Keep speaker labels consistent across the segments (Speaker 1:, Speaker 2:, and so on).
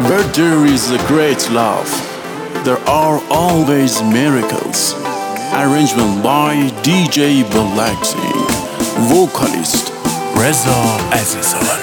Speaker 1: Where there is a great love, there are always miracles. Arrangement by DJ Blacksy, vocalist Reza Azizan.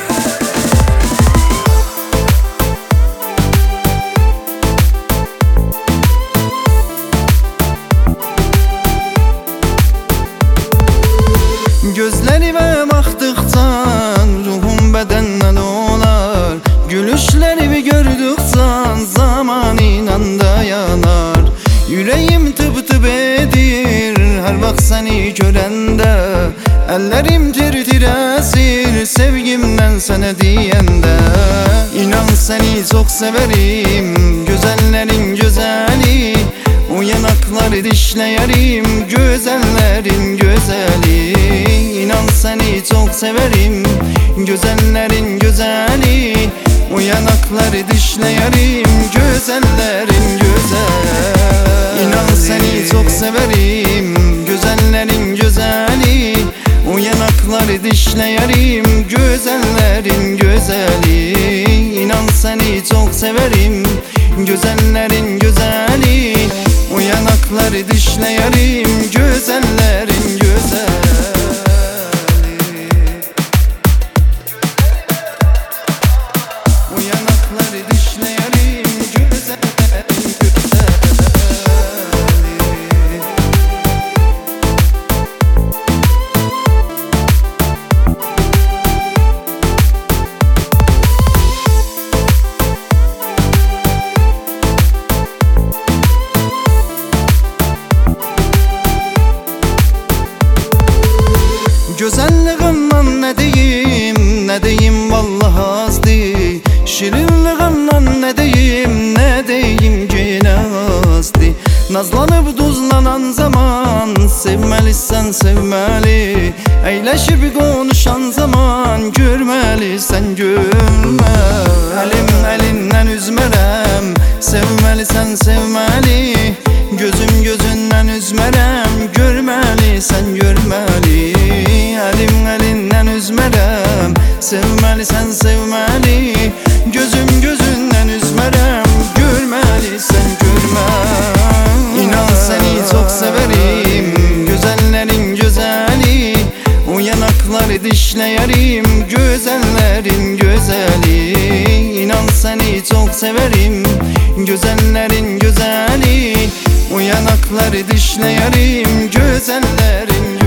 Speaker 2: Gözlerime baktıkça ruhum bedenden olar. Gülüşlerimi gördükçe zaman inanda yanar. Yüreğim tıp tıp edir her vakt seni görende. Ellerim tir tir esir sevgimden sana diyende. İnan seni çok severim, güzellerin güzeli. O yanakları dişleyerim, güzellerin güzeli. İnan seni çok severim, güzellerin güzeli. O yanakları dişleyerim, güzellerin güzeli. İnan seni çok severim, güzellerin güzeli. O yanakları dişleyerim, güzellerin güzeli. İnan seni çok severim, güzellerin güzeli. O yanakları dişleyerim, güzellerin güzeli. O yanakları dişleyerim, güzellerin güzeli. Güzelliğinden ne diyeyim, ne diyeyim vallahi azdı. Şirinliğinden ne diyeyim gene azdı. Nazlanıp duzlanan zaman sevmelisən sevmeli. Eyleşip konuşan zaman görmelisən görme. Elim elinden üzmerem, sevmelisən sevmeli. Gözüm gözünden üzmerem, görmelisən görmeli. Elim elinden üzmerem, sevmelisən sevmeli. Gözüm gözünden üzmerem, görmelisən görmeli. İnan seni çok severim, güzellerin güzeli. O yanakları dişleyerim, güzellerin güzeli. İnan seni çok severim, güzellerin güzeli. O yanakları dişleyerim, güzellerin güzeli.